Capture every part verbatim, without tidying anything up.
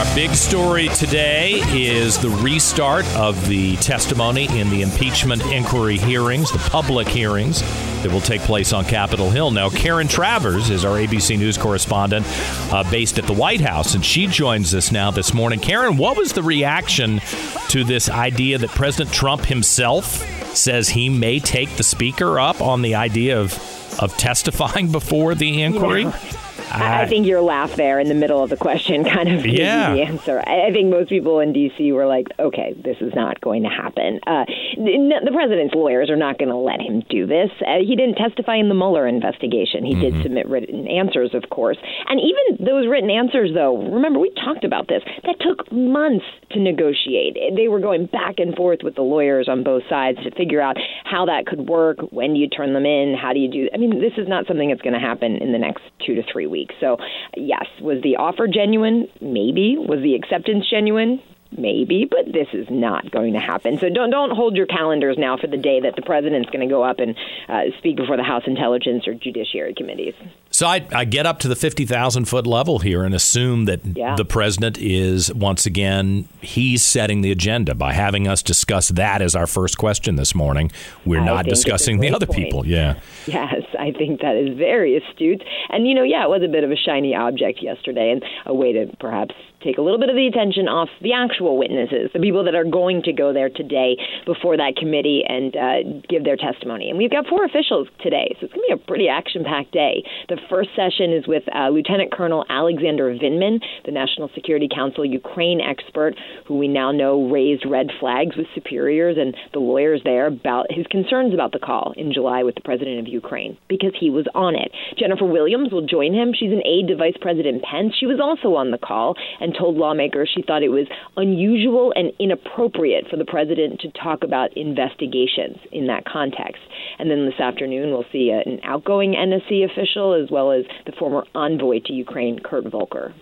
Our big story today is the restart of the testimony in the impeachment inquiry hearings, the public hearings that will take place on Capitol Hill. Now, Karen Travers is our A B C News correspondent uh, based at the White House, and she joins us now this morning. Karen, what was the reaction to this idea that President Trump himself says he may take the speaker up on the idea of, of testifying before the inquiry? Yeah. I think your laugh there in the middle of the question kind of gives yeah. you the answer. I think most people in D C were like, okay, this is not going to happen. Uh, the, the president's lawyers are not going to let him do this. Uh, he didn't testify in the Mueller investigation. He mm-hmm. did submit written answers, of course. And even those written answers, though, remember, we talked about this. That took months to negotiate. They were going back and forth with the lawyers on both sides to figure out how that could work. When do you turn them in? How do you do? I mean, this is not something that's going to happen in the next two to three weeks. So, yes, was the offer genuine? Maybe. Was the acceptance genuine? Maybe, but this is not going to happen. So don't don't hold your calendars now for the day that the president's going to go up and uh, speak before the House Intelligence or Judiciary Committees. So I, I get up to the fifty thousand foot level here and assume that yeah. the president is, once again, he's setting the agenda by having us discuss that as our first question this morning. We're I not discussing the other point. people. Yeah. Yes, I think that is very astute. And, you know, yeah, it was a bit of a shiny object yesterday and a way to perhaps take a little bit of the attention off the actual witnesses, the people that are going to go there today before that committee and uh, give their testimony. And we've got four officials today, so it's going to be a pretty action-packed day. The first session is with uh, Lieutenant Colonel Alexander Vindman, the National Security Council Ukraine expert, who we now know raised red flags with superiors and the lawyers there about his concerns about the call in July with the president of Ukraine, because he was on it. Jennifer Williams will join him. She's an aide to Vice President Pence. She was also on the call and told lawmakers she thought it was unusual and inappropriate for the president to talk about investigations in that context. And then this afternoon, we'll see an outgoing N S C official as well as the former envoy to Ukraine, Kurt Volker.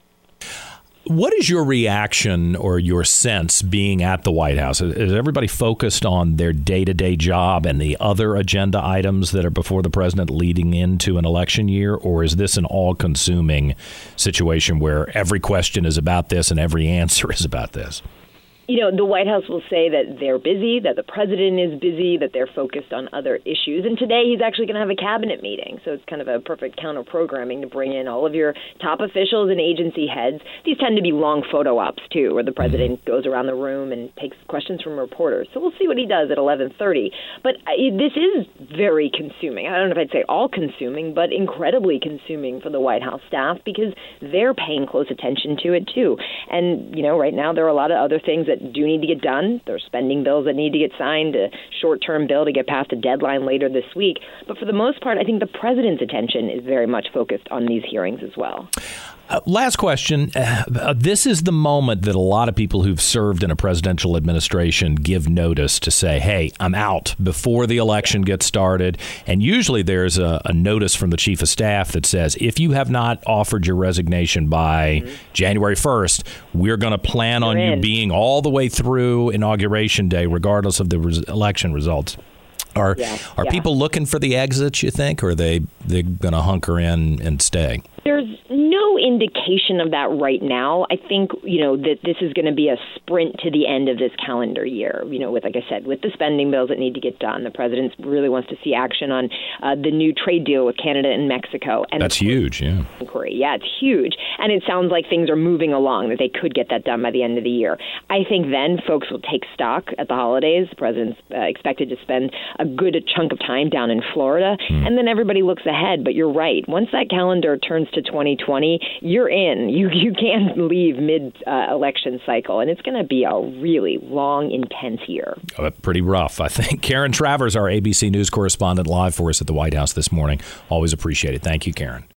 What is your reaction or your sense being at the White House? Is everybody focused on their day-to-day job and the other agenda items that are before the president leading into an election year? Or is this an all-consuming situation where every question is about this and every answer is about this? You know, the White House will say that they're busy, that the president is busy, that they're focused on other issues. And today he's actually going to have a cabinet meeting. So it's kind of a perfect counter-programming to bring in all of your top officials and agency heads. These tend to be long photo ops, too, where the president goes around the room and takes questions from reporters. So we'll see what he does at eleven thirty. But this is very consuming. I don't know if I'd say all-consuming, but incredibly consuming for the White House staff because they're paying close attention to it, too. And, you know, right now there are a lot of other things that do need to get done. There's spending bills that need to get signed, a short-term bill to get past a deadline later this week. But for the most part, I think the president's attention is very much focused on these hearings as well. Uh, last question. Uh, this is the moment that a lot of people who've served in a presidential administration give notice to say, hey, I'm out before the election gets started. And usually there's a, a notice from the chief of staff that says, if you have not offered your resignation by mm-hmm. January first, we're going to plan You're on in. you being all the way through Inauguration Day, regardless of the res- election results. Are yeah, are yeah. people looking for the exits, you think, or are they they going to hunker in and stay? There's no indication of that right now. I think, you know, that this is going to be a sprint to the end of this calendar year, you know, with, like I said, with the spending bills that need to get done. The president really wants to see action on uh, the new trade deal with Canada and Mexico. And that's huge, yeah. Inquiry. Yeah, it's huge. And it sounds like things are moving along, that they could get that done by the end of the year. I think then folks will take stock at the holidays. The president's uh, expected to spend a good chunk of time down in Florida. Hmm. And then everybody looks ahead. But you're right. Once that calendar turns to twenty twenty, you're in. You you can't leave mid-election uh, cycle, and it's going to be a really long, intense year. Uh, pretty rough, I think. Karen Travers, our A B C News correspondent, live for us at the White House this morning. Always appreciate it. Thank you, Karen.